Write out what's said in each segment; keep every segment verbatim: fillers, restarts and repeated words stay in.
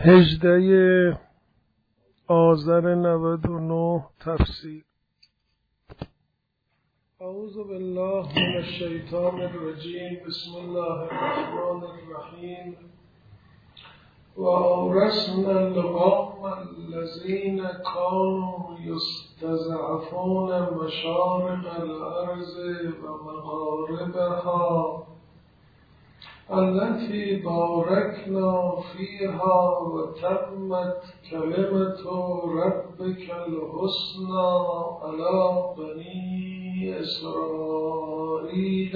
هجده آذر نود و نه تفسیر. اعوذ بالله من الشیطان الرجیم. بسم الله الرحمن الرحیم. و اورثنا القوم الذین كانوا یستضعفون مشارق الارض و مغاربها التي باركنا فيها وتمت كلمة ربك الحسنى على بني إسرائيل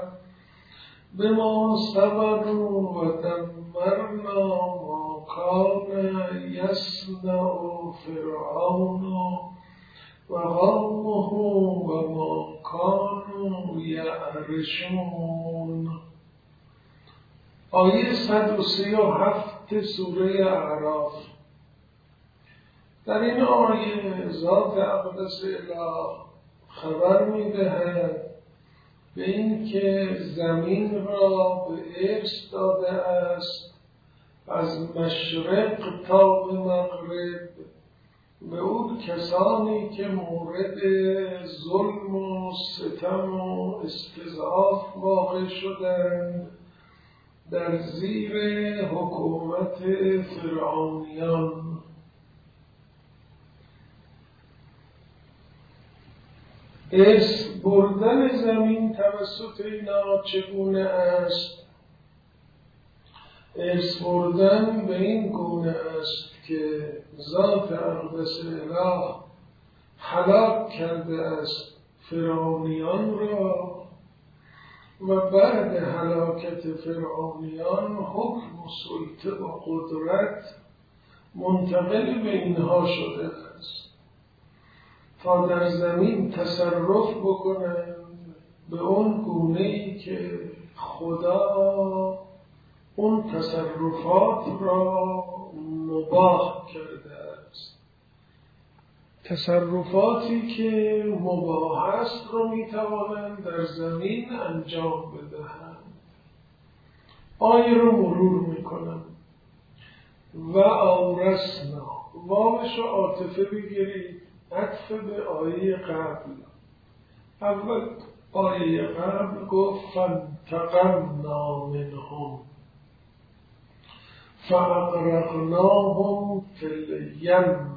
بما صبروا ودمرنا ما كان يصنع فرعون وقومه وما كانوا يعرشون. آیه صد و سی و هفت سوره اعراف. در این آیه ذات اقدس اله خبر می‌دهد به این که زمین را به ارث داده است از مشرق تا به مغرب به اون کسانی که مورد ظلم و ستم و استضعاف واقع شدند در زیر حکومت فرعونیان. ارث بردن زمین توسط اینا چگونه است؟ ارث بردن به این گونه است که ذات اقدس اله هلاک کرده است فرعونیان را و بعد هلاکت فرعونیان حکم و سلطه و قدرت منتقل به اینها شده است تا در زمین تصرف بکنند به اون گونه‌ای که خدا اون تصرفات را مباح کرده است. تصرفاتی که مباح است رو میتوانند در زمین انجام بدهند. آیه رو مرور میکنم. و اورثنا، واوش رو عاطفه بگیرید، عطف به آیه قبل. اول آیه قبل گفت فانتقمنا منهم فاغرقناهم فی الیم.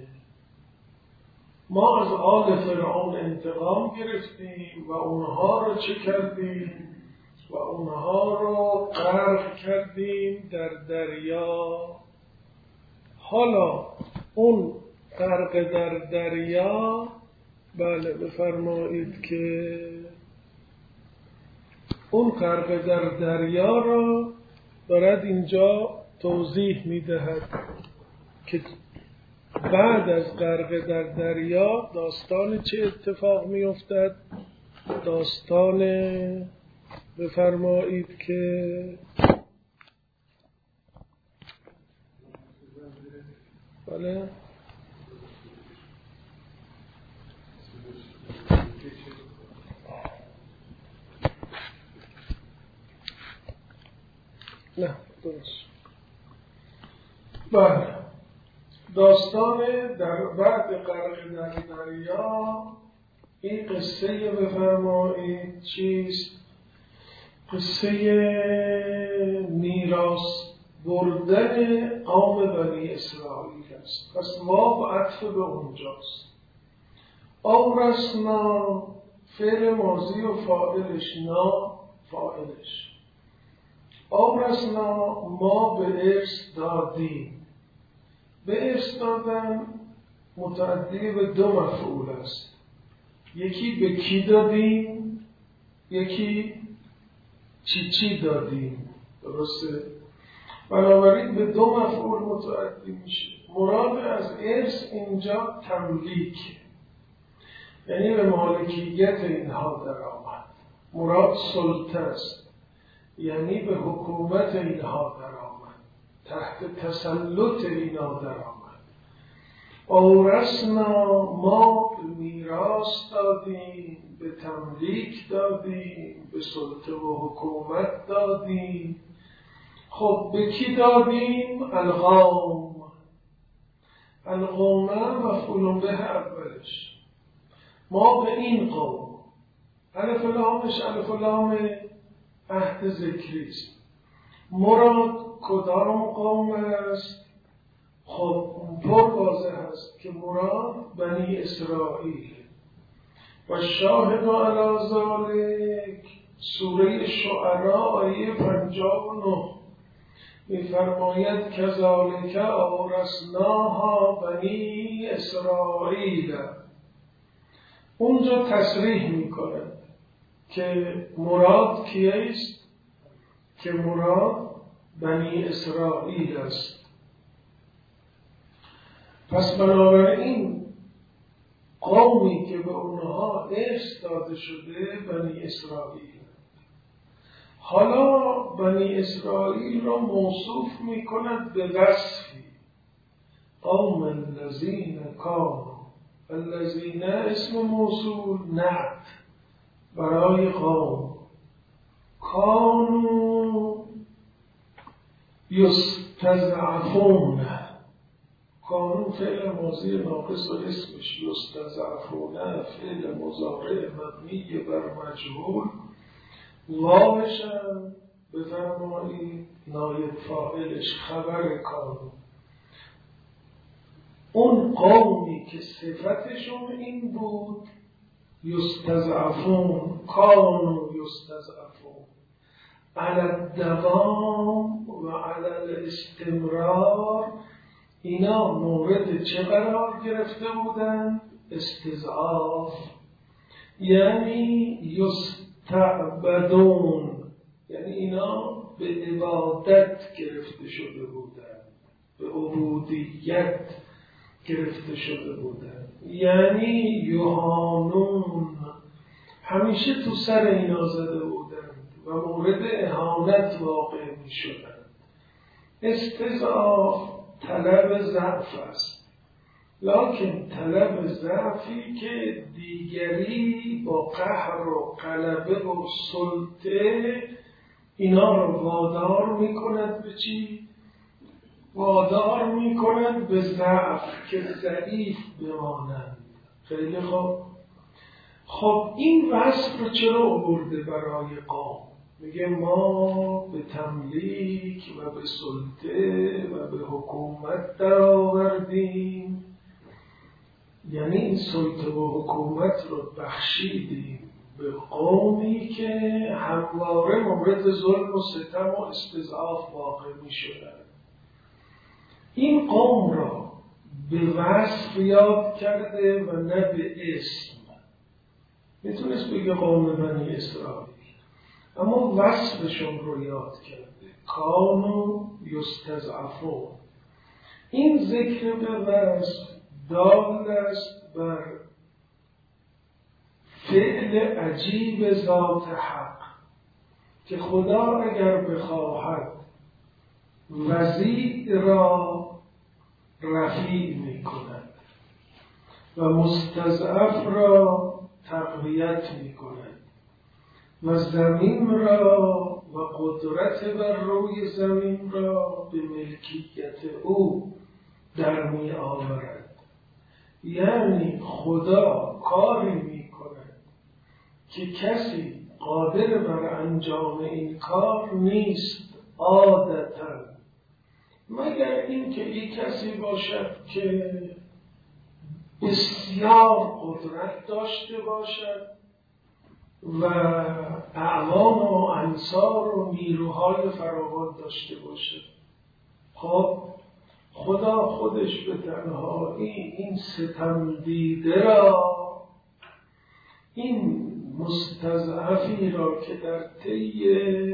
ما از آل فرعون انتقام گرفتیم و اونها رو چه کردیم؟ و اونها رو غرق کردیم در دریا. حالا اون غرق در دریا، بله بفرمایید که اون غرق در دریا رو دارد اینجا توضیح میدهد که بعد از غرق در دریا داستان چه اتفاق می افتد؟ داستان بفرمایید که بله نه درست بله داستان در بعد غرق در دریا. این قصه بفرمایید چیست؟ قصه میراث بردن قوم بنی اسرائیل است. پس واو عطف به اونجاست. اورثنا فعل ماضی و فاعلش نا فاعلش. اورثنا ما به ارث دادیم. به ارث دادن متعدی به دو مفعول است. یکی به کی دادیم، یکی چی چی دادیم. درسته؟ بنابراین به دو مفعول متعدی میشه. مراد از ارث اینجا تملیک، یعنی به مالکیت اینها در آمد. مراد سلطه است، یعنی به حکومت اینها در آمد، تحت تسلط اینا در آمد. اورثنا ما میراث دادیم، به تملیک دادیم، به سلطه و حکومت دادیم. خب خب به کی دادیم؟ القوم. القوم مفعول به اولش، ما به این قوم. الف لامش الف لام عهد ذکری است. مراد کدام قوم است؟ خب پر واضح است که مراد بنی اسرائیل. و شاهد علی ذلک سوره شعراء آیه پنجاه و نه می‌فرماید کذالک اورثناها بنی اسرائیل. اونجا تصریح می‌کند که مراد کیست؟ که مراد بنی اسرائیل است. پس بنابراین قومی که به اونها ارث داده شده بنی اسرائیل. حالا بنی اسرائیل را موصوف می کند به وصفی، قوم الذین کانوا. الذین اسم موصول نعت برای قوم، کانوا یستضعفون. کانوا فعل ماضی ناقص و اسمش، یستضعفون فعل مضارع مبنی بر مجهول، واوشم بفرمایید نایب فاعلش خبر کانوا. اون قومی که صفتشون این بود یستضعفون، کانوا یستضعفون علی الدوام و علی الاستمرار، اینا مورد چه قرار گرفته بودند؟ استضعاف. یعنی یستعبدون، یعنی اینا به عبادت گرفته شده بودند، به عبودیت گرفته شده بودند. یعنی یهانون، همیشه تو سر اینا زده بودند و مورد اهانت واقع می شدند. استضعاف طلب ضعف است، لکن طلب ضعفی که دیگری با قهر و غلبه و سلطه اینا رو وادار می کند به چی؟ وادار می کند به ضعف، که ضعیف بمانند. خیلی خوب. خب این وصف رو چرا آورده برای قوم؟ میگه ما به تملیک و به سلطه و به حکومت در آوردیم، یعنی این سلطه و حکومت رو بخشیدیم به قومی که همواره مورد ظلم و ستم و استضعاف واقع می شدن. این قوم را به وصف یاد کرده و نه به اسم. میتونست بگه قوم بنی اسرائیل، اما وصفشون رو یاد کرده، کانوا یستضعفون. این ذکر به وصف دال است بر فعل عجیب ذات حق که خدا اگر بخواهد وضیع را رفیع می کند و مستضعف را تقویت می کند و زمین را و قدرت بر روی زمین را به ملکیت او در می آورد. یعنی خدا کاری می کند که کسی قادر بر انجام این کار نیست عادتا، مگر اینکه یک کسی باشد که بسیار قدرت داشته باشد و اعوان و انصار و نیروهای فراوان داشته باشد. خب خدا خودش به تنهایی این ستم دیده را، این مستضعفی را که در طی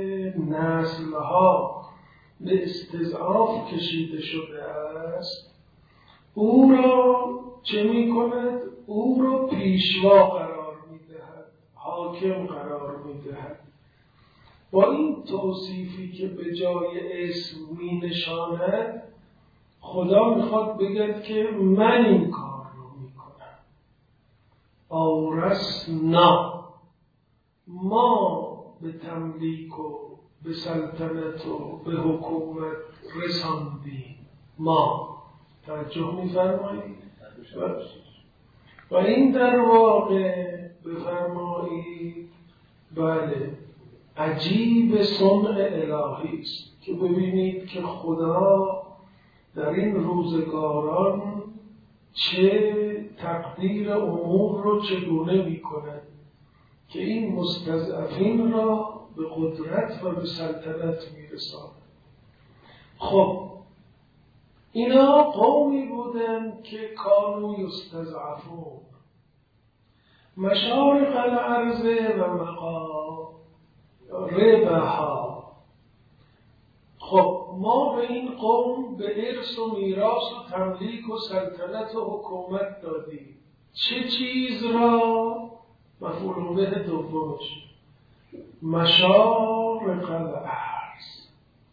نسلها به استضعاف کشیده شده است، او را چه می کند؟ او را پیشوا قرار می دهد، حاکم قرار می دهد. با این توصیفی که به جای اسم می نشاند، خدا میخواد بگد که من این کار رو میکنم. اورثنا، ما به تملیک و به سلطنت و به حکومت رساندیم ما. توجه می‌فرمایید؟ و این در واقع بفرمایید بله عجیب صنع الهی است که ببینید که خدا در این روزگاران چه تقدیر امور رو چگونه می‌کند که این مستضعفین را به قدرت و به سلطنت می‌رساند. خب اینا قومی بودند که کانوا یستضعفون مشارق الارض و مغاربها. خب ما به این قوم به ارث و میراث و تملیک و سلطنت و حکومت دادیم. چه چیز را؟ مفعول به دومش مشارق الارض.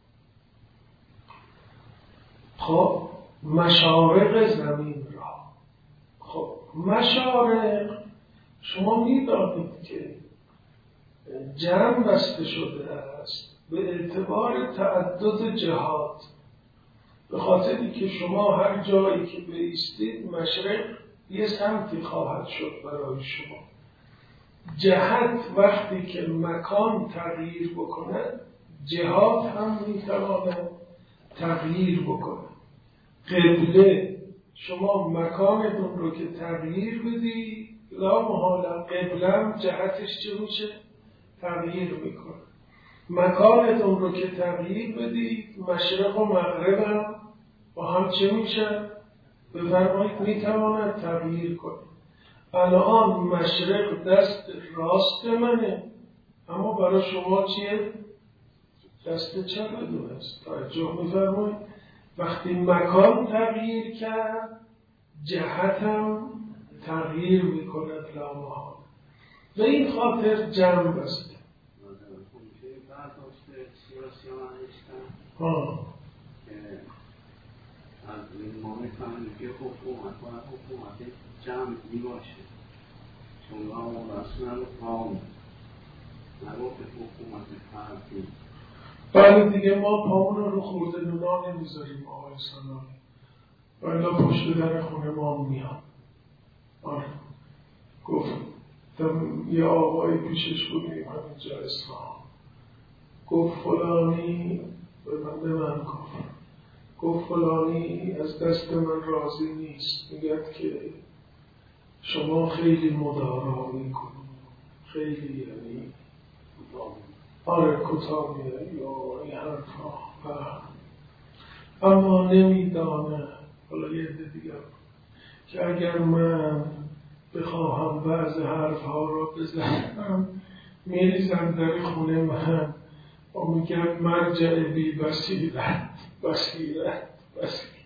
خب مشارق زمین را. خب مشارق شما می‌دانید که جمع بسته شده است به اعتبار تعدد جهات، به خاطری که شما هر جایی که بایستید مشرق یه سمتی خواهد شد برای شما. جهت وقتی که مکان تغییر بکنه جهات هم میتواند تغییر بکنه. قبله شما مکانتون رو که تغییر بدی لا محالا قبله جهتش چه میشه؟ تغییر میکنه. مکانتون رو که تغییر بدید مشرق و مغرب هم با هم چه میشه؟ بفرمایید میتواند تغییر کنه. الان مشرق دست راست منه اما برای شما چیه؟ دست چپ دو است. توجه میفرمایید؟ وقتی مکان تغییر کرد جهت هم تغییر میکند لا محاله. به این خاطر جمع بسته. ها از ما میفهمیم که حکومت باید حکومت جمعی باشه، چون ما رسولن قوم نگفت حکومت فردی. بله دیگه ما پامون رو خورده نونا نمیذاریم آقای سنانی ولی پشت در خونه ما میاد. آره گفت یه آقای پیشش بودیم همینجا اصفهان، گفت فلانی به من به من گفت گفت فلانی از دست من راضی نیست، میگه که شما خیلی مدارا میکنید، خیلی یعنی آره کتابی یا این حرفا، اما نمیدانه حالا یه عده دیگه که اگر من بخواهم بعض حرفها را بزنم میریزم در خونه من و میگم مرجع بی بصیرت بصیرت بصیرت.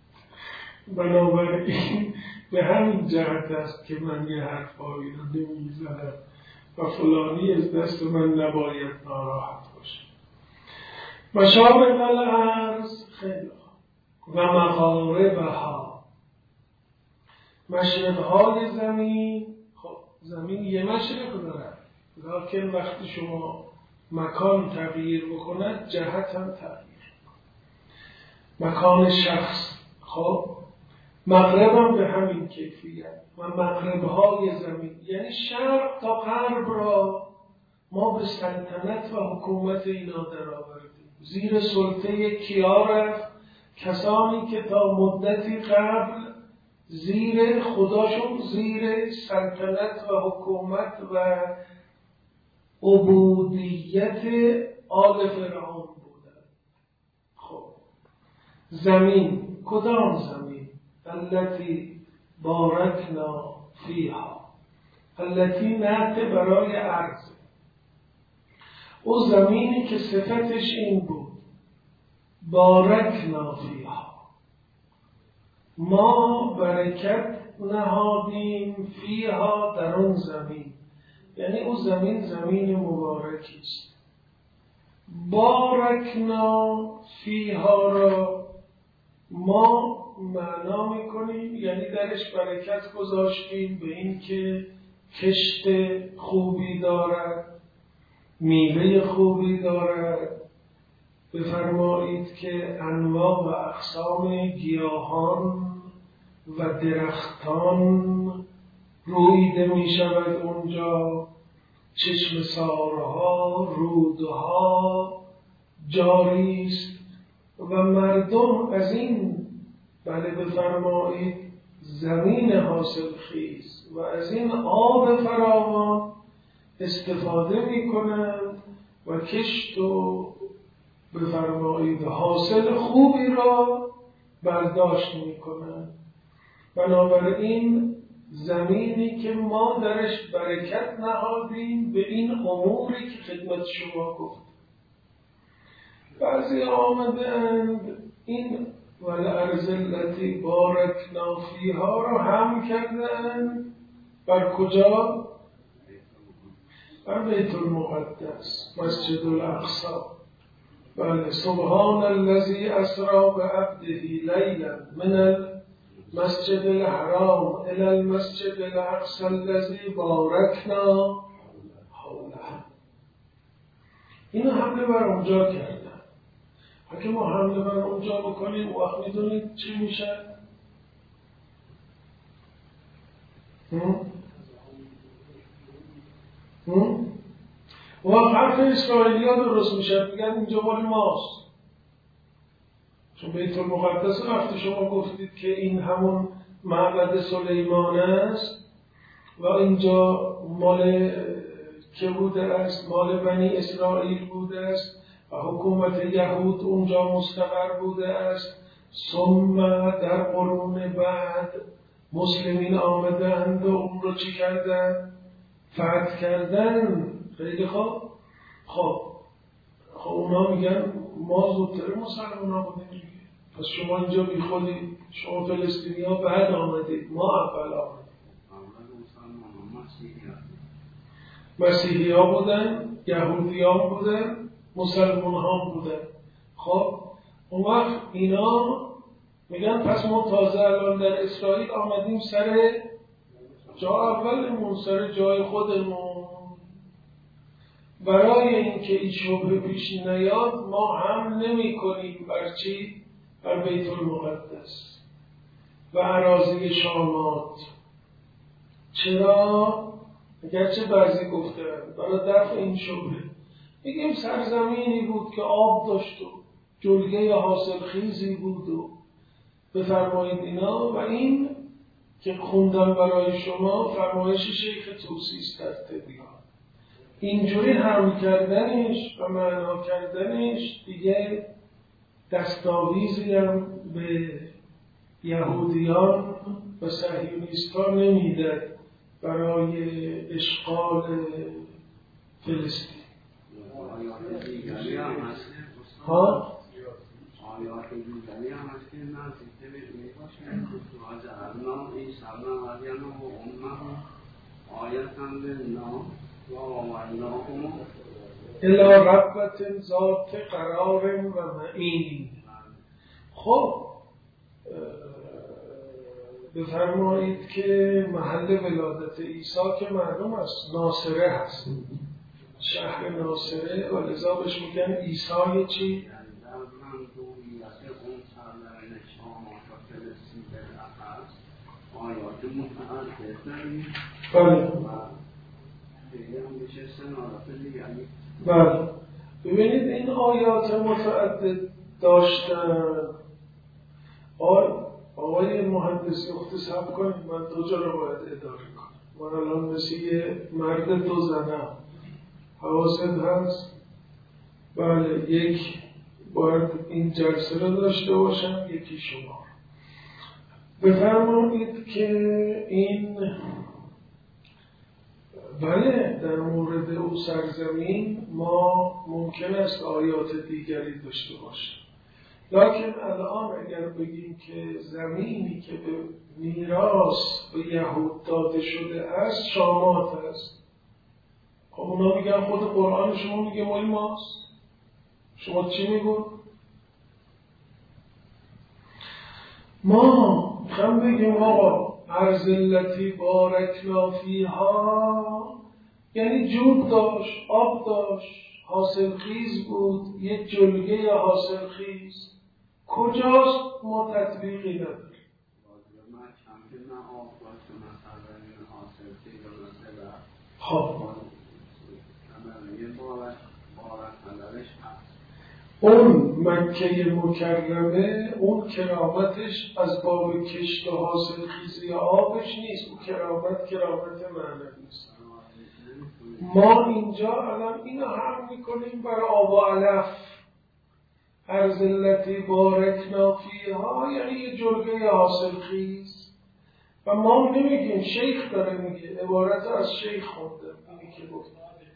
بنابراین به همین جهت است که من یه حرفایی رو نمیزنم و فلانی از دست من نباید ناراحت باشه. مشارق الارض خیلی و مغاربها، مشرقهای زمین. خب زمین یه مشرق داره لکن وقتی شما مکان تغییر بکند جهت هم تغییر بکند. مکان شخص. خب مغرب هم به همین کیفیت و مغربهای زمین یعنی شرق تا غرب را ما به سلطنت و حکومت اینا در آوردیم. زیر سلطه کیا رفت؟ کسانی که تا مدتی قبل زیر خداشون زیر سلطنت و حکومت و عبودیت آل فرعون بودند. خب زمین کدام زمین؟ التي بارکنا فیها، التي نعت برای ارض، او زمینی که صفتش این بود بارکنا فیها، ما برکت نهادیم فیها در اون زمین، یعنی او زمین زمین مبارکی است. بارکنا فیها را ما معنا میکنیم یعنی درش برکت گذاشتیم به این که کشت خوبی دارد، میوه خوبی دارد. بفرمایید که انواع و اقسام گیاهان و درختان رویده می شود اونجا، چشم سارها، رودها جاری است و مردم از این بله بفرمایید زمین حاصل خیز و از این آب فراوان استفاده می کنند و کشت و بفرمایید حاصل خوبی را برداشت می کنند. بنابراین زمینی که ما درش برکت نهادیم به این اموری که خدمت شما گفت. بعضی آمدند این والارض التي بارکنا فیها را هم کردند بر کجا؟ بر بیت المقدس، مسجد الاقصی. بله، سبحان الذی اسری بعبده لیلا من المسجد الحرام الی المسجد الاقصی الذی بارکنا حوله. اینو حمله بر اونجا کردن. اگه ما حمله بر اونجا بکنیم وقت میدونید چی میشه؟ و حرف اسرائیلی ها درست میشه، میگن اینجا مال ماست، چون بیت المقدس وقتی شما گفتید که این همون معبد سلیمان است و اینجا مال که بوده است؟ مال بنی اسرائیل بوده است و حکومت یهود اونجا مستقر بوده است. ثم در قرون بعد مسلمین آمدند و اون رو چی کردن؟ فتح کردن. خیلی خوب. خب خب اونا میگن ما زودتر مسلمان ها بودیم دیگه، پس شما اینجا بی خودید، شما فلسطینی ها بعد آمدید، ما اول آمدید. مسیحی ها بودن، یهودی ها بودن، مسلمان ها بودن. خب اون وقت اینا میگن پس ما تازه الان در اسرائیل آمدیم سر جا اولمون، سر جای خودمون. برای اینکه این شبه پیش نیاد ما هم نمی کنیم بر چی؟ بر بیت المقدس و اراضی شامات. چرا؟ اگرچه بعضی گفتن برای دفع این شبه، میگیم سرزمینی بود که آب داشت و جلگه حاصل خیزی بود و بفرمایید اینا. و این که خوندم برای شما فرمایش شیخ طوسی است در تبیان. اینجوری هم کردنش و معنا کردنش دیگه دستاویزی هم به یهودیان و صهیونیستان نمیداد برای اشغال فلسطین. ها؟ آیات دیگری هم هست که نزدیک به میباشند و جعلنا عیسی مریم و امه آیة للناس و آویناهم الی ربوة ذات قرار و معین. خب بفرمایید که محل ولادت عیسی که معلوم است ناصره هست، شهر ناصره، و لذا بهش میگن عیسی چی؟ آیات متعدد بله بله. ببینید این آیات متعدد داشتن. آقای مهندسی اخت صبر کنید، من دو جا رو باید اداره کنم. من الان مثل یه مرد دو زنم. حواست هست؟ بله، یک باید این جلسه رو داشته باشم، یکی شما. بفرمایید که این بله در مورد او سرزمین ما ممکن است آیات دیگری داشته باشیم، لکن الان اگر بگیم که زمینی که به میراث به یهود داده شده است شامات است، خب اونا میگن خود قرآن شما میگه مال ماست، شما چی میگون؟ ما میخوام بگیم آقا ارض التي بارکنا فیها یعنی جوب داشت، آب داشت، حاصل خیز بود، یک جلگه حاصل خیز. کجاست؟ ما تطبیقی نداریم. خب اون مکه مکرمه، اون کرامتش از باب کشت و حاصل خیزی آبش نیست، اون کرامت کرامت معنوی است. ما اینجا الان اینو هم میکنیم بر آب و علف، ارض التي بارکنا فیها، یعنی یه جلگه حاصل خیز. و ما نمیگیم، شیخ داره میگه، عبارت از شیخ خونده اینی که گفت.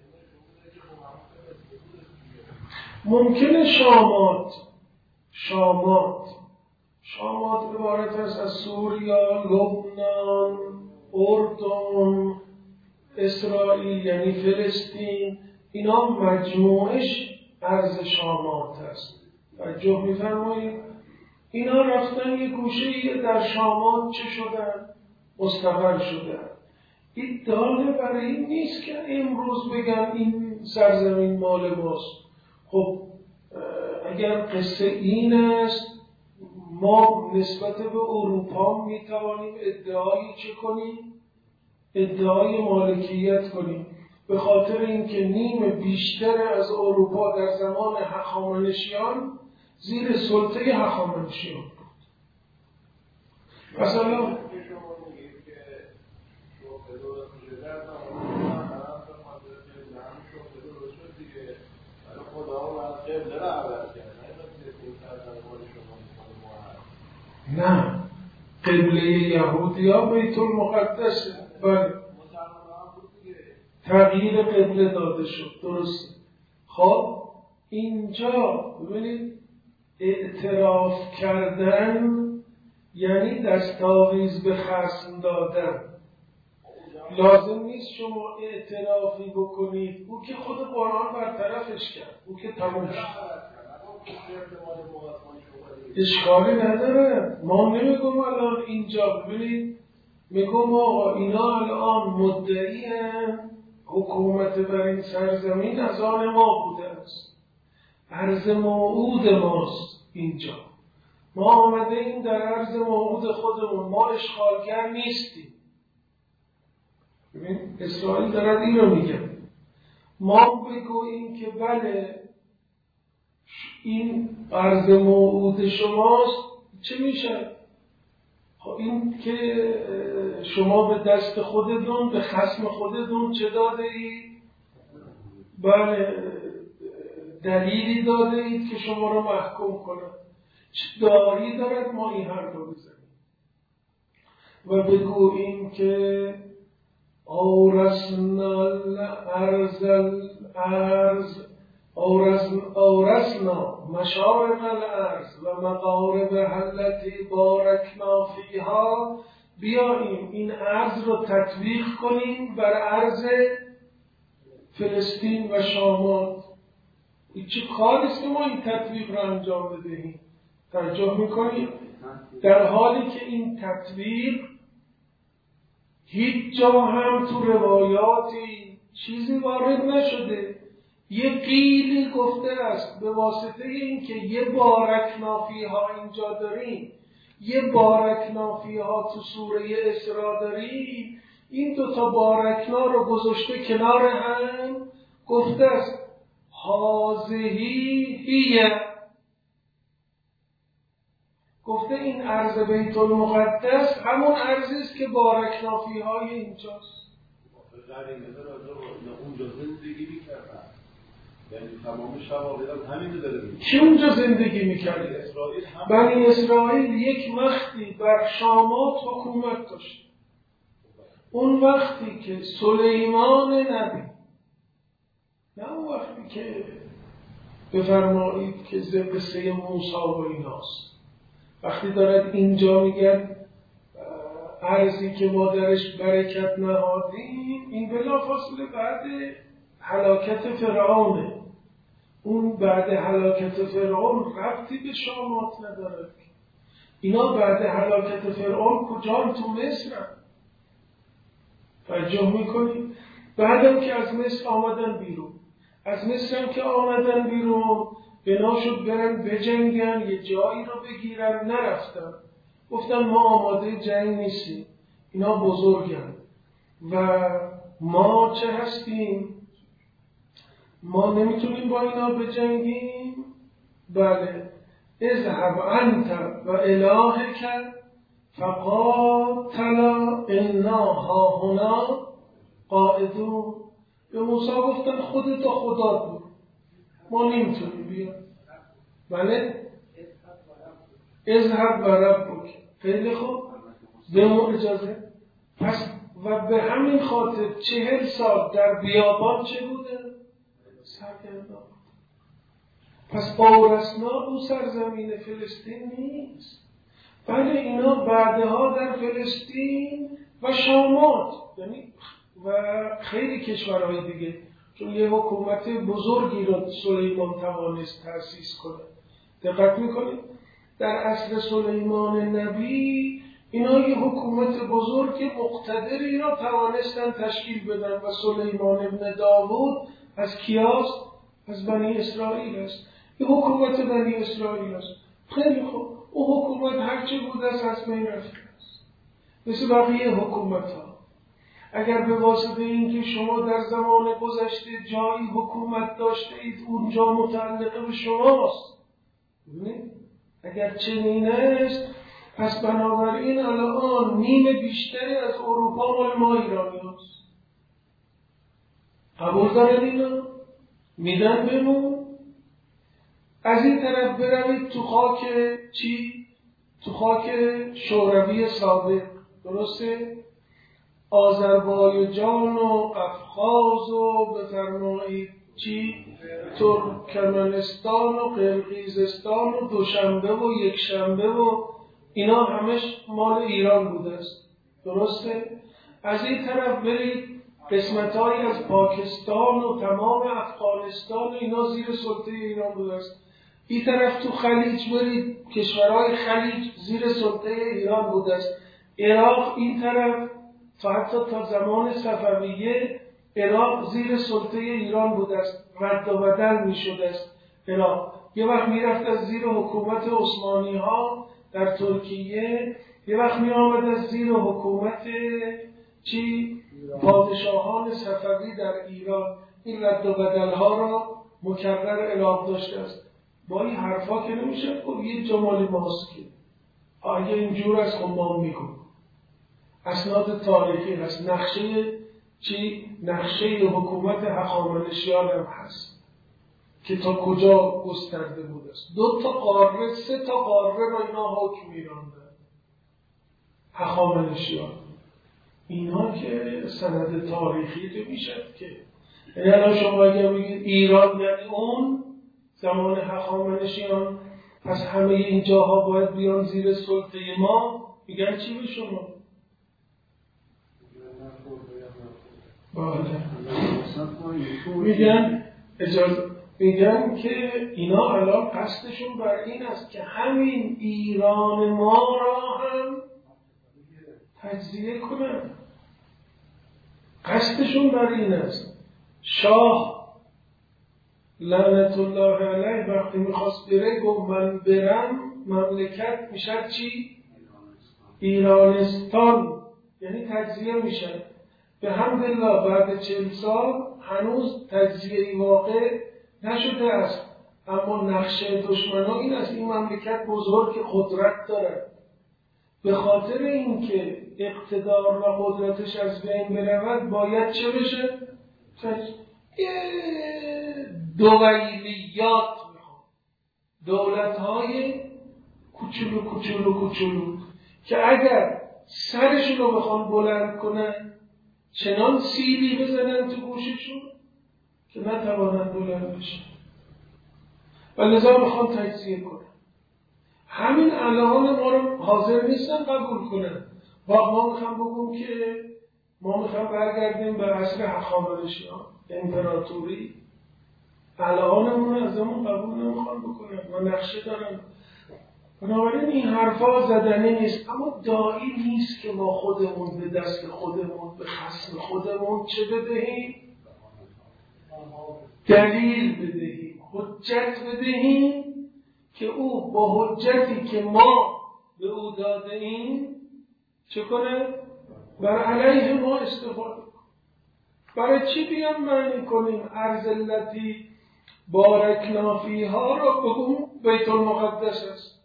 ممکنه شامات شامات شامات عبارت است از سوریا، لبنان، اردن، اسرائیل یعنی فلسطین، اینا مجموعش ارض شامات است. توجه می‌فرمایید؟ اینا رفتن یه گوشه‌ای در شامات چه شدن؟ مستقر شدن. این داله برای این نیست که امروز بگن این سرزمین مال ماست. خب اگر قصه این است، ما نسبت به اروپا میتوانیم ادعایی چه کنیم؟ ادعای مالکیت کنیم، به خاطر اینکه نیم بیشتر از اروپا در زمان هخامنشیان زیر سلطه هخامنشیان بود. مثلا نه، قبله یهودی ها بیت المقدسه. بله، تغییر قبله داده شد، درسته. خب اینجا ببینید، اعتراف کردن یعنی دستاویز به خصم دادن. لازم نیست شما اعترافی بکنید، او که خود قرآن برطرفش کرد، او که تموم شد، اشکالی نداره. ما نمیگم الان اینجا ببینید، میگم آقا اینا الان مدعی هم حکومت بر این سرزمین از آن ما بوده است، ارض موعود ماست. اینجا ما آمده این در ارض موعود خودمون، ما اشغالگر نیستیم. ببین اسرائیل دارد این رو میگه، ما بگوییم که بله این ارض موعود شماست، چه میشه؟ خب این که شما به دست خودتون، به خصم خودتون چه داده اید؟ بله، دلیلی داده اید که شما رو محکوم کنه. چه داری دارد ما این حرف رو بزنیم و بگوییم که اورثنا الارض الارض اورثنا مشارق الارض و مغاربها التي بارکنا فیها. بیاییم این ارض رو تطبیق کنیم بر ارض فلسطین و شامات. این چه کاریست که ما این تطبیق رو انجام بدهیم؟ توجه میکنیم؟ در حالی که این تطبیق هیچ جا هم تو روایاتی چیزی وارد نشده. یه قیلی گفته است به واسطه این که یه بارکنا فیها اینجا داریم، یه بارکنا فیها تو سوره اسراء داریم، این دوتا بارکنا رو گذاشته کنار هم، گفته است هازهی هیه، گفته این ارض بیت المقدس همون ارضی است که بارکنا فیها اینجاست. اونجا زندگی میکردن، یعنی تمام شواهد هم همین داره میگه. کی اونجا زندگی میکرده؟ اسرائیل هم بنی اسرائیل یک وقتی بر شامات حکومت داشت. اون وقتی که سلیمان نبی، نه اون وقتی که بفرمایید که قصه موسی و ایناست. وقتی دارد اینجا میگن ارضی که ما درش برکت نهادیم، این بلافاصله بعد هلاکت فرعونه. اون بعد هلاکت فرعون ربطی به شامات نداره. اینا بعد هلاکت فرعون کجا؟ تو مصر. توجه میکنید؟ بعدم که از مصر آمدن بیرون، از مصر هم که آمدن بیرون بنا شد برن بجنگن، یه جایی رو بگیرن، نرفتن. گفتن ما آماده جنگ نیستیم، اینا بزرگن و ما چه هستیم؟ ما نمیتونیم با اینا بجنگیم. بله، اذهب انت و الهک فقاتلا انا هاهنا قاعدون. به موسی گفتن خودت و خدا بود، ما نمیتونیم بیان. بله، اذهب و ربک. خیلی خوب، به ما اجازه. پس و به همین خاطر چهل سال در بیابان چه بوده؟ سرگردان. پس اورثنا او سرزمین فلسطین نیست. بله، اینا بعدها در فلسطین و شامات، یعنی و خیلی کشورهای دیگه، چون یه حکومت بزرگی رو سلیمان توانست تأسیس کنه. دقت میکنید؟ در عصر سلیمان نبی اینا یه حکومت بزرگ مقتدری را توانستن تشکیل بدن و سلیمان ابن داوود از کیاست؟ از بنی اسرائیل است. یه حکومت بنی اسرائیل است. خیلی خوب، او حکومت هرچه بود است از بین رفته است، مثل بقیه حکومت ها. اگر به واسطه اینکه شما در زمان گذشته جایی حکومت داشته اید اونجا متعلق به شماست، اگر چنین است، پس بنابراین الان نیم بیشتری از اروپا مال ما ایرانی هست. قبول دارن اینا؟ میدن بمون. از این طرف بروید تو خاک چی؟ تو خاک شوروی سابق، درسته؟ آذربایجان و افغاز و بفرمایید چی؟ ترکمنستان و قرقیزستان و دوشنبه و یکشنبه و اینا همش مال ایران بوده است، درسته؟ از این طرف برید قسمت‌هایی از پاکستان و تمام افغانستان و اینا زیر سلطه ایران بوده است. این طرف تو خلیج برید، کشورهای خلیج زیر سلطه ایران بوده است. عراق این طرف تا حتی تا زمان صفویه عراق زیر سلطه ایران بوده است، رد و بدل می شده است. عراق یه وقت می رفت از زیر حکومت عثمانی ها در ترکیه، یه وقت می آمد از زیر حکومت چی؟ پادشاهان صفوی در ایران. این رد و بدل ها را مکرر اعلام داشته است. با این حرفا که نمیشه خب یه جمالی ماست که آگه اینجور از خب ما میگم اسناد تاریخی هست. نقشه چی؟ نقشه حکومت هخامنشیان هم هست که تا کجا گسترده بوده است. دو تا قاره، سه تا قاره را اینا حکم میراندن هخامنشیان. اینا که سند تاریخی که میشد که یعنی الان شما اگر بگید ایران یعنی اون زمان هخامنشیان، پس همه این جاها باید بیان زیر سلطه ما. میگن چی به شما؟ بله میگن اجازه میگن که اینا الان قصدشون بر این است که همین ایران ما را هم تجزیه کنن. قصدشون بر این است. شاه لعنت الله علیه وقتی میخواست بره گفت من برم مملکت میشه چی؟ ایرانستان، یعنی تجزیه میشه. به حمدالله بعد چهل سال هنوز تجزیه ای واقع نشده است، اما نقشه دشمنان این است این مملکت بزرگ قدرت دارد. به خاطر اینکه اقتدار و قدرتش از بین برود باید چه بشه؟ دویلیات میخواد، دولت‌های کوچولو کوچولو کوچولو که اگر سرشون رو بخوان بلند کنن چنان سیلی بزنن تو گوششون که نتوانن بلند بشن و لذا میخوان تجزیه کنن. همین الان ما رو حاضر نیستن قبول کنن. و ما میخوام بگم که ما میخوام برگردیم به عصر هخامنشیان، امپراتوری. الانمون از همون قبول نمیخوان بکنن و نقشه دارن. بنابراین این حرفا زدنی نیست، اما داعی نیست که ما خودمون به دست خودمون به خصم خودمون چه بدهیم؟ دلیل بدهیم، حجت بدهیم که او با حجتی که ما به او داده ایم چه کنه؟ بر علیه ما استفاده کنه. برای چی بیان معنی کنیم ارض بارکنا فیها را بگم بیت المقدس است؟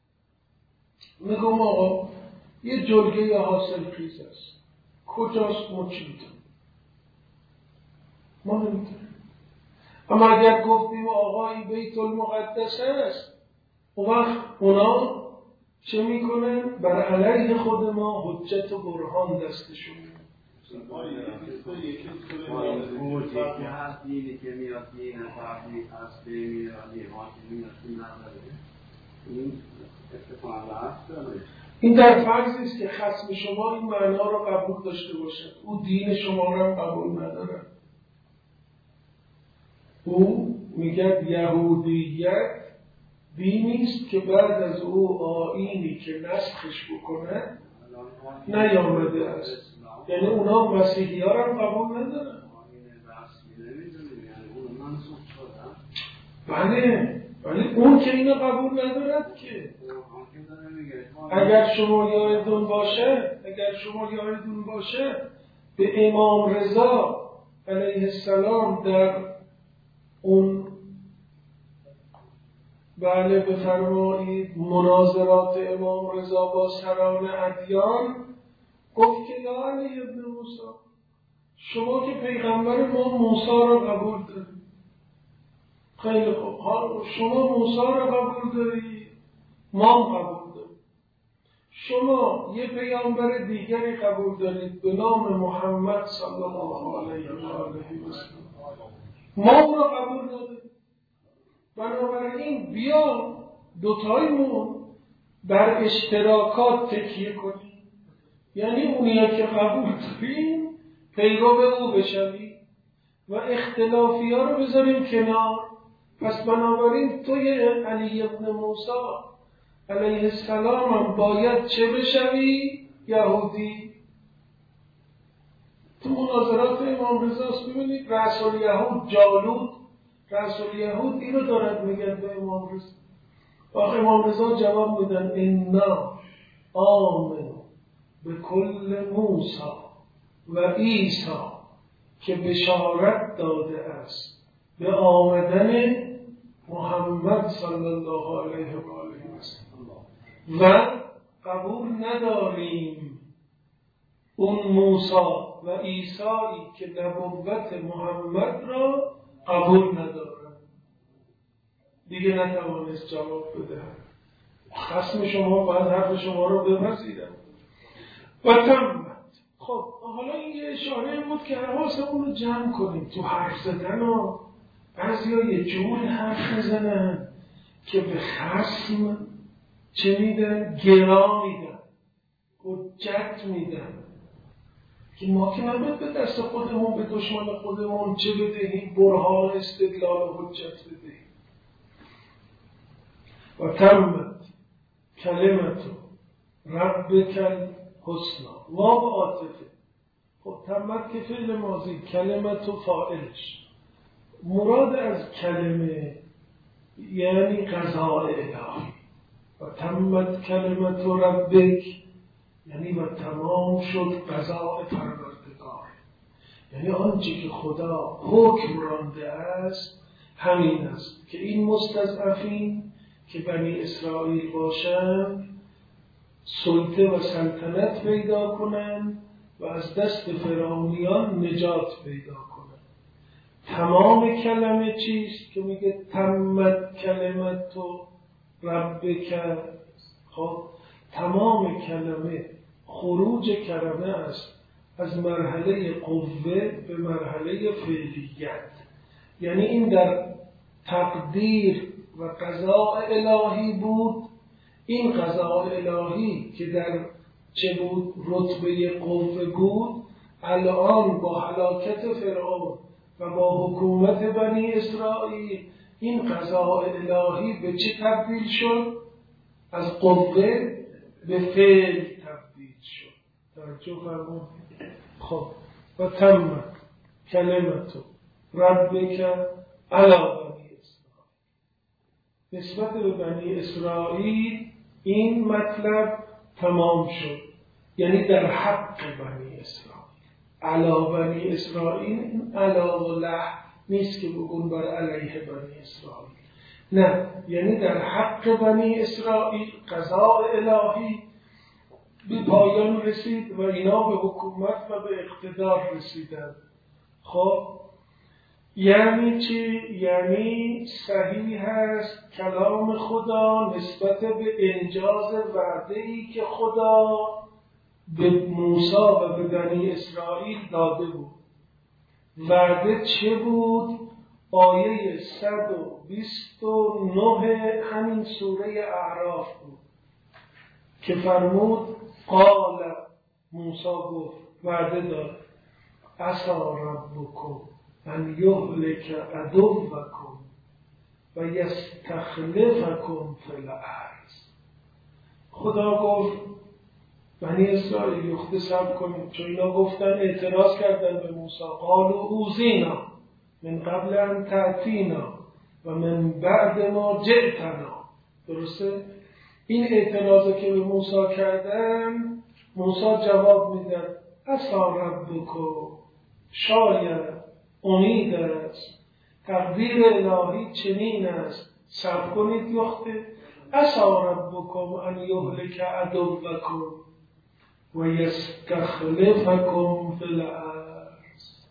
میگم آقا یه جلگه حاصل خیز است، کجاست؟ مچیده ما نمیدونیم. اما اگر گفتیم آقا این بیت المقدس است، اون وقت اونا چه میکنن؟ بر علیه خود ما حجت و برهان دستشون میدن. که هست دینی که میاد دین تحریف هست به میاد دین حاکمی هست دین نداره، این اتفاق هست داره. این در فرضی است که خصم شما این معنا را قبول داشته باشد، او دین شما را قبول نداره. او میگه یهودیت دینی است که بعد از او آیینی که نسخش بکنه نیامده است. یعنی اونا مسیحی ها را قبول ندارن. بله ولی اون که اینو قبول ندارد که. اگر شما یادتون باشه اگر شما یادتون باشه به امام رضا علیه السلام در اون بله بفرمایید مناظرات امام رضا با سران ادیان گفت که یا علی ابن موسی، شما که پیغمبر ما موسی را قبول دارید، خیلی خوب، شما موسی را قبول دارید، ما قبول دارید. شما یه پیامبر دیگری قبول دارید به نام محمد صلی الله علیه و آله و سلم، ما اون را قبول نداریم. بنابراین بیا دوتایمون بر اشتراکات تکیه کنیم، یعنی اونیا که قبول داریم پیرو به او بشویم و اختلافی ها رو بذاریم کنار. پس بنابراین توی علی ابن موسی علیه السلام هم باید چه بشوی؟ یهودی. تو مناظرات امام رضاست ببینید رأس الیهود جالوت رأس الیهود اینو دارد میگن به امام رضا. آخه امام رضا جواب میدن انا آمن به کل موسی و عیسی که بشارت داده است به آمدن محمد صلی الله علیه و آله و سلم و قبول نداریم اون موسی و عیسی که نبوت محمد را قبول ندارن. دیگه نتوانست جواب بده. خصم شما باید حرف شما رو بپذیرن و تمت. خب حالا این یه اشاره بود که حواسمون رو جمع کنیم تو حرف زدن و بعضی ها یه جور حرف میزنن که به خصم چه میدن؟ گرا میدن، حجت میدن که ما که نباید به دست خودمون به دشمن خودمون چه بدهیم؟ برهان استدلال و حجت بدهیم. و تمت کلمت ربک الحسنا واو عاطفه. خب تمت که فعل ماضی، کلمت و فاعلش. مراد از کلمه یعنی قضاء الهی. و تمت کلمت ربک یعنی و تمام شد قضاء پروردگار، یعنی آنچه که خدا حکم رانده است همین است که این مستضعفین که بنی اسرائیل باشند سلطه و سلطنت پیدا کنند و از دست فرعونیان نجات پیدا کنند. تمام کلمه چیست که میگه تمت کلمت و ربک؟ خب تمام کلمه خروج کلمه است از مرحله قوه به مرحله فعلیت. یعنی این در تقدیر و قضاء الهی بود. این قضاء الهی که در چه بود؟ رتبه قوه بود. الان با هلاکت فرعون و با حکومت بنی اسرائیل این قضاء الهی به چه تبدیل شد؟ از قوه به فعل تبدیل شد. توجه فرمود. خب و تم کلمت ربک علی بنی اسرائیل. نسبت به بنی اسرائیل این مطلب تمام شد، یعنی در حق بنی اسرائیل. علی بنی اسرائیل این علا و له نیست که بگون بر علیه بنی اسرائیل، نه، یعنی در حق بنی اسرائیل قضاء الهی به پایان رسید و اینا به حکومت و به اقتدار رسیدند. خب یعنی چی؟ یعنی صحیح هست کلام خدا نسبت به انجاز وعده‌ای که خدا به موسی و به بنی اسرائیل داده بود. وعده چه بود؟ آیه صد و بیست و نه همین سوره اعراف بود که فرمود قال موسی گفت، وعده داد، عسی ربکم ان یهلک عدوکم و یستخلفکم فی الارض. خدا گفت بنی اسرائیل یخته صبر کنید، چون اینا گفتن اعتراض کردن به موسی، قالوا اوذینا من قبل ان تأتینا و من بعد ما جئتنا. درسته؟ این اعتراضی که به موسی کردن، موسی جواب میداد عسی ربکم، شاید امید است، تقدیر الهی چنین است، صبر کنید یخته. عسی ربکم ان یهلک عدوکم و یستخلفکم فی الارض.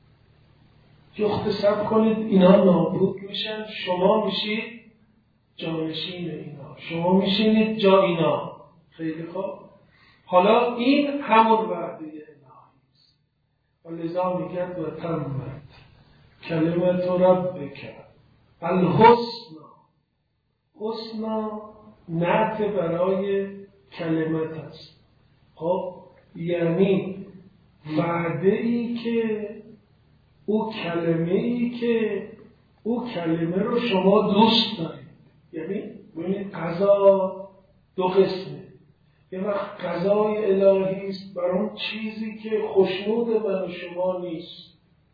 یخته صبر کنید اینا نابود میشن، شما میشید جانشین اینا، شما میشینید جا اینا. خیلی خوب. حالا این همون وعده الهی است و لذا میگد و تمت کلمت ربک الحسنا. حسنا نعت برای کلمت است. خب یعنی وعده ای که او کلمه ای که او کلمه رو شما دوست دارید. یعنی ببینید قضا دو قسمه. یه وقت قضای الهی است بر اون چیزی که خوشنود من و شما نیست.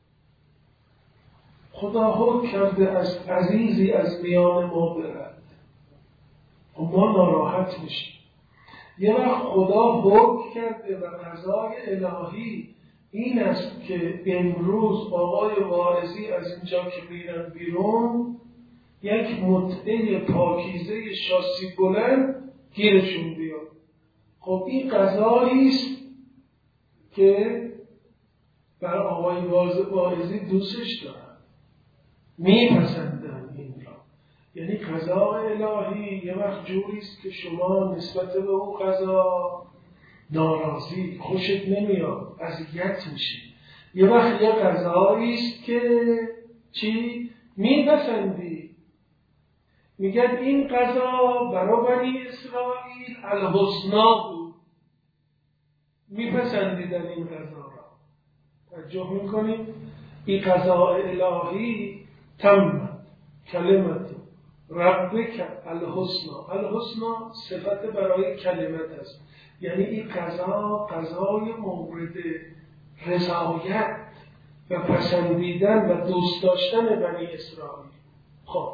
خدا حکم کرده از عزیزی از میان ما برد و ما ناراحت میشیم. یه وقت خدا حکم کرده و قضای الهی این است که امروز آقای واعظی از اینجا که میرن بیرون یک متعه پاکیزه شاسی بلند گیرشون بیاد. خب این قضایی است که بر آقای واعظی دوستش دارن، میپسندن این را. یعنی قضا الهی یه وقت جوری است که شما نسبت به اون قضا ناراضی، خوشت نمیاد، اذیت میشی. یه وقت یه قضایی است که چی؟ میپسندی. میگن این قضا برای بنی اسرائیل الحسنا بود، میپسندیدن این قضا را. توجه میکنید؟ این قضا الهی تم کلمت ربک الحسنا. الحسنا صفت برای کلمت است، یعنی این قضا قضای مورد رضایت و پسندیدن و دوست داشتن بنی اسرائیل. خب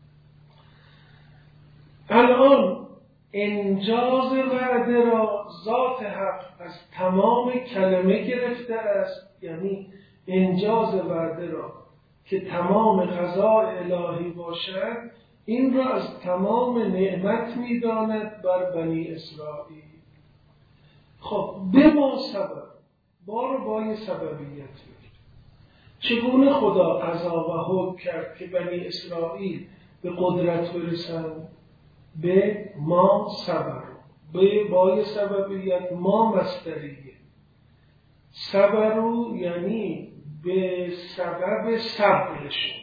الان انجاز وعده را ذات حق از تمام کلمه گرفته است، یعنی انجاز وعده را که تمام قضاء الهی باشد این را از تمام نعمت می‌داند بر بنی اسرائیل. خب به ما سبب بار بای سببیت بگید. چگونه خدا قضا و حکم کرد که بنی اسرائیل به قدرت برسند؟ به ما سبب، به بای سببیت ما مصدریه. صبرو یعنی به سبب صبرشون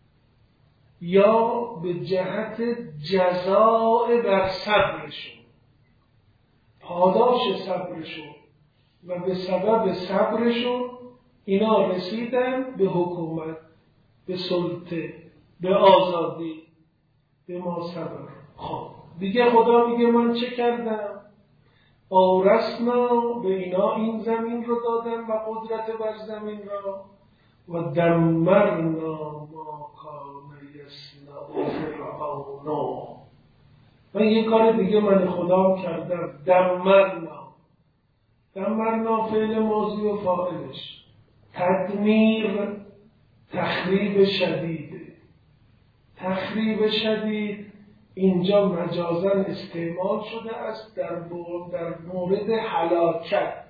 یا به جهت جزاء بر صبرشون، پاداش صبرشون و به سبب صبرشون اینا رسیدن به حکومت، به سلطه، به آزادی. به ما صبر. خب دیگه خدا میگه من چه کردم؟ آورثنا به اینا این زمین رو دادم و قدرت بر زمین را و دمرنا ما کان یصنع فرعون. من یه کار دیگه من خدا کردم. دمرنا، دمرنا فعل ماضی و فاعلش، تدمیر تخریب شدیده. تخریب شدید اینجا مجازاً استعمال شده است در در مورد هلاکت.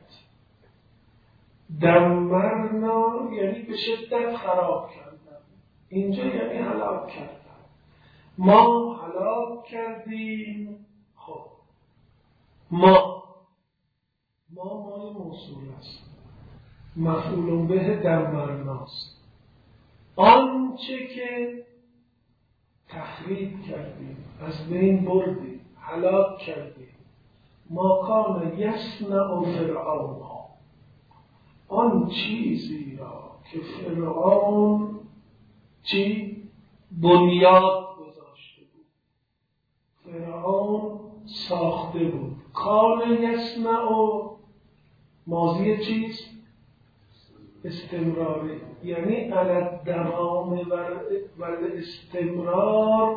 دمرنا یعنی به شدت خراب کردن، اینجا یعنی هلاک کردن. ما هلاک کردیم. خب ما ما مای موصول است، مفعول به دمرناست. آنچه که تخریب کردیم، از بین بردیم، هلاک کردیم. ما کان یصنع فرعون، آن چیزی را که فرعون چی؟ بنیاد گذاشته بود، فرعون ساخته بود. کان یصنع ماضی چیز؟ استمراری، یعنی علت دوام و استمرار.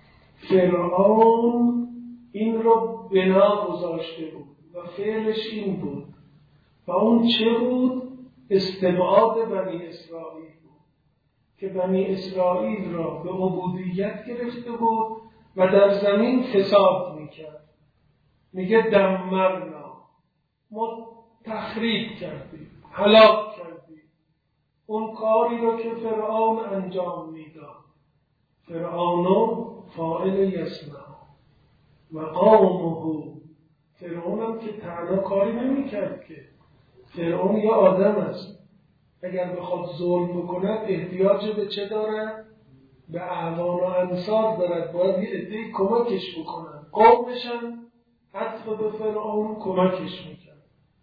فرعون این رو بنا گذاشته بود و فعلش این بود و اون چه بود؟ استبعاد بنی اسرائیل بود که بنی اسرائیل را به عبودیت گرفته بود و در زمین فساد میکرد. میگه دمرنا، ما تخریب کردیم، هلاک کردیم اون کاری رو که فرعون انجام میداد. فرعون فاعل یصنع و قومه، فرعون هم که تنها کاری نمی کرد که، فرعون یه آدم است، اگر بخواد ظلم بکند احتیاج به چه دارد؟ به اعوان و انصار دارد، باید یه عده‌ای کمکش بکنن. قومشن عطف به فرعون کمکش میکرد.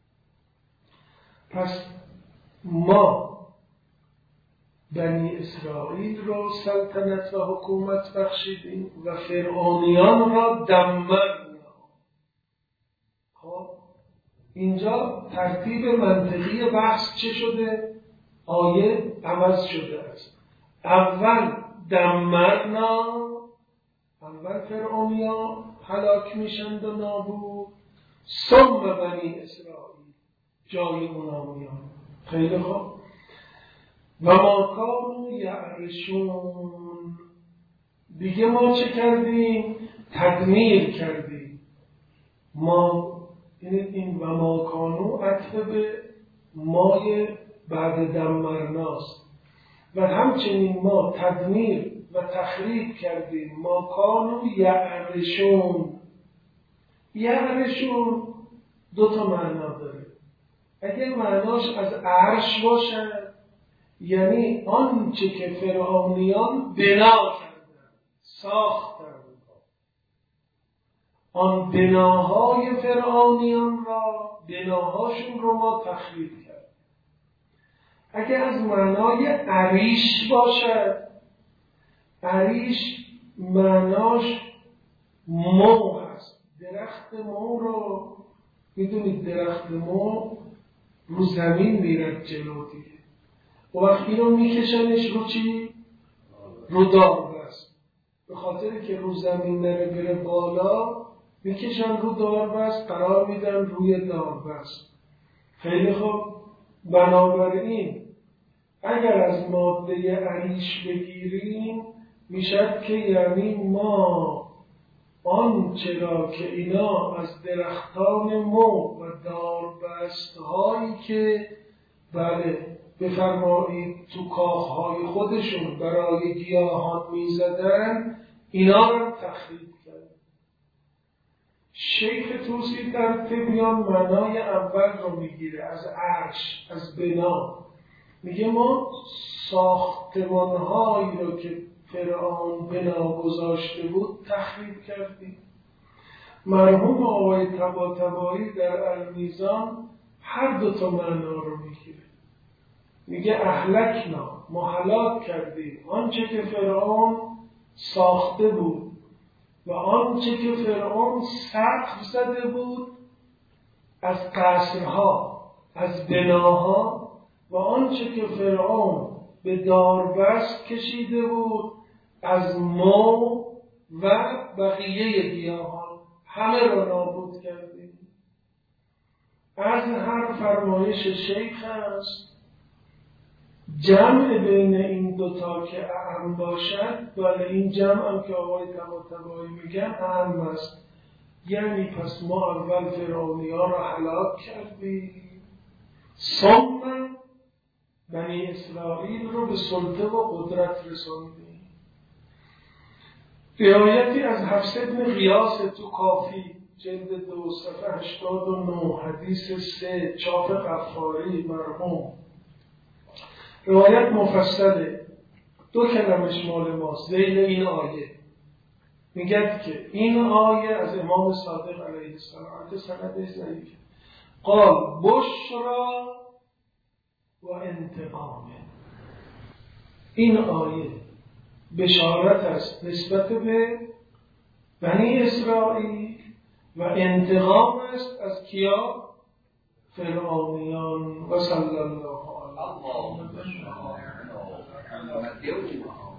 پس ما بنی اسرائیل را سلطنت و حکومت بخشیدیم و فرعونیان را دمرنا. خب اینجا ترتیب منطقی بحث چه شده؟ آیه عوض شده است. اول دمرنا، اول فرعونیان هلاک میشند و نابود، ثم بنی اسرائیل جای اونا میان. خیلی خوب. و ما کانوا یعرشون، دیگه ما چه کردیم؟ تدمیر کردیم. ما این و ما کانوا عطف به مای بعد دمرناست و همچنین ما تدمیر و تخریب کردیم. ما کانوا یعرشون، یعرشون دو تا معنا داره. اگر معناش از عرش باشه یعنی آنچه که فرعونیان بنا کردن، ساختن، آن بناهای فرعونیان را، بناهاشون رو ما تخریب کرد. اگر از معنای عریش باشد، عریش معناش مو هست. درخت مو رو میدونید، درخت مو رو زمین میرد جلو دیگه، و وقتی رو میکشنش رو چی؟ رو داربست. به خاطر که رو زمین نره بره بالا میکشن رو داربست، قرار میدن روی داربست. خیلی خوب. بنابراین اگر از ماده عریش بگیریم میشد که یعنی ما آنچه را که اینا از درختان مو و داربست هایی که بله بفرمایید تو کاخهای خودشون برای گیاهان میزدن، اینا رو تخریب کرد. شیخ توسی در تبیان معنای اول رو میگیره، از عرش، از بنا. میگه ما ساختمانهایی رو که فرعون بنا گذاشته بود تخریب کردیم. مرحوم آقای طباطبایی در المیزان هر دو تا معنا رو میگیره. میگه اهلکنا، ما هلاک کردیم آنچه که فرعون ساخته بود و آنچه که فرعون سقف زده بود از قصرها، از بناها، و آنچه که فرعون به داربست کشیده بود از مو و بقیه گیاهان، همه را نابود کردیم. از هر فرمایش شیخ است جمع بین این دوتا که اهم باشد، ولی این جمع هم که آقای طباطبایی میگن اهم است. یعنی پس ما اول فرعونی ها را هلاک کردیم، ثم بنی اسرائیل رو به سلطه و قدرت رساندیم. روایتی از حفص بن غیاث تو کافی جلد دو صفحه هشتاد و نه حدیث سه چاپ غفاری مرحوم، روایت مفصله، دو کلمش مال ماست. ذیل این آیه میگه که این آیه از امام صادق علیه السلام که سندش ضعیفه، قال بشرا و انتقامه. این آیه بشارت است نسبت به بنی اسرائیل و انتقام است از کیا؟ فرعونیان. و صلی الله علیه و سلم.